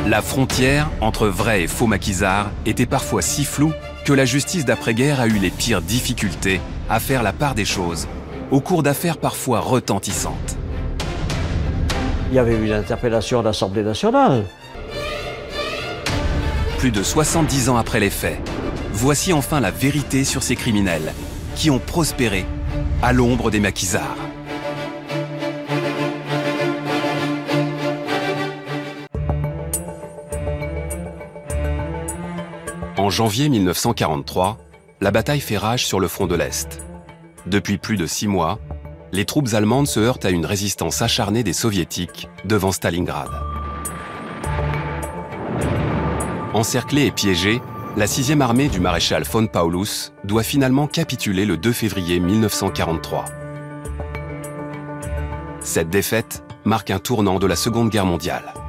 La frontière entre vrais et faux maquisards était parfois si floue que la justice d'après-guerre a eu les pires difficultés à faire la part des choses, au cours d'affaires parfois retentissantes. Il y avait eu une interpellation à l'Assemblée nationale. Plus de 70 ans après les faits, voici enfin la vérité sur ces criminels qui ont prospéré à l'ombre des maquisards. En janvier 1943, la bataille fait rage sur le front de l'Est. Depuis plus de 6 mois, les troupes allemandes se heurtent à une résistance acharnée des soviétiques devant Stalingrad. Encerclée et piégée, la 6e armée du maréchal von Paulus doit finalement capituler le 2 février 1943. Cette défaite marque un tournant de la Seconde Guerre mondiale.